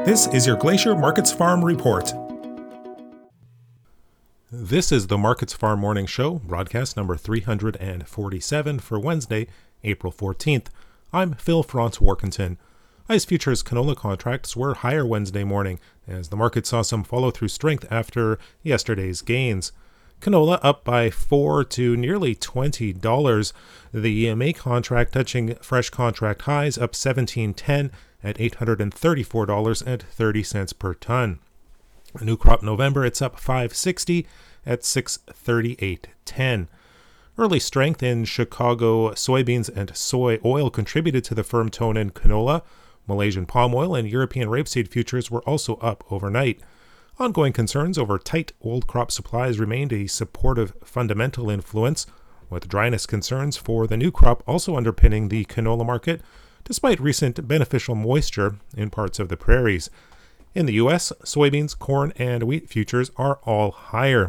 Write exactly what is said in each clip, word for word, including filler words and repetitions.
This is your Glacier Markets Farm Report. This is the Markets Farm Morning Show, broadcast number three hundred forty-seven for Wednesday, April fourteenth. I'm Phil Franz-Warkentin. I C E futures canola contracts were higher Wednesday morning, as the market saw some follow-through strength after yesterday's gains. Canola up by four to nearly twenty dollars. The May contract touching fresh contract highs, up seventeen ten at eight hundred thirty-four dollars and thirty cents per ton. New crop November, it's up five sixty at six thirty-eight ten. Early strength in Chicago soybeans and soy oil contributed to the firm tone in canola. Malaysian palm oil and European rapeseed futures were also up overnight. Ongoing concerns over tight old crop supplies remained a supportive fundamental influence, with dryness concerns for the new crop also underpinning the canola market, despite recent beneficial moisture in parts of the prairies. In the U S, soybeans, corn, and wheat futures are all higher.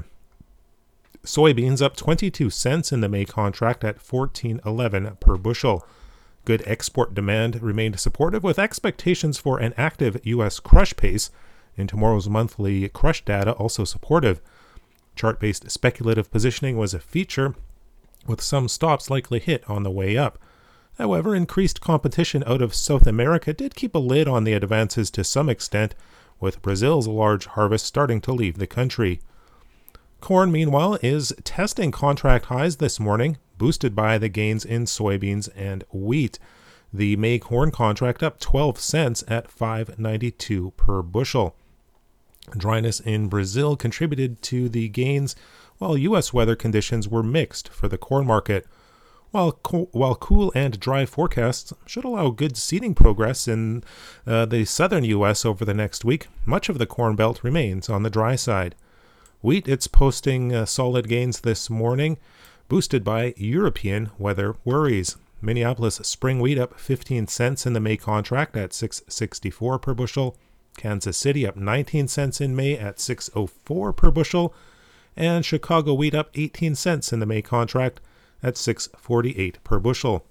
Soybeans up twenty-two cents in the May contract at fourteen eleven per bushel. Good export demand remained supportive, with expectations for an active U S crush pace in tomorrow's monthly crush data also supportive. Chart-based speculative positioning was a feature, with some stops likely hit on the way up. However, increased competition out of South America did keep a lid on the advances to some extent, with Brazil's large harvest starting to leave the country. Corn, meanwhile, is testing contract highs this morning, boosted by the gains in soybeans and wheat. The May corn contract up twelve cents at five ninety-two per bushel. Dryness in Brazil contributed to the gains, while U S weather conditions were mixed for the corn market. While, co- while cool and dry forecasts should allow good seeding progress in uh, the southern U S over the next week, much of the Corn Belt remains on the dry side. Wheat, it's posting uh, solid gains this morning, boosted by European weather worries. Minneapolis spring wheat up fifteen cents in the May contract at six sixty-four per bushel. Kansas City up nineteen cents in May at six oh four per bushel. And Chicago wheat up eighteen cents in the May contract at six forty-eight per bushel.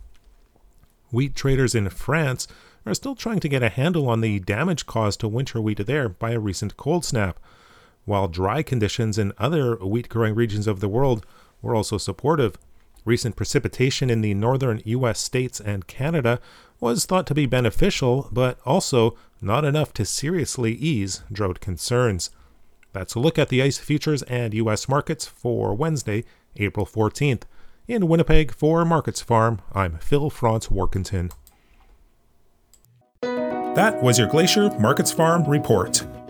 Wheat traders in France are still trying to get a handle on the damage caused to winter wheat there by a recent cold snap, while dry conditions in other wheat-growing regions of the world were also supportive. Recent precipitation in the northern U S states and Canada was thought to be beneficial, but also not enough to seriously ease drought concerns. That's a look at the I C E futures and U S markets for Wednesday, April fourteenth. In Winnipeg for Markets Farm, I'm Phil Franz-Warkentin. That was your Glacier Markets Farm Report.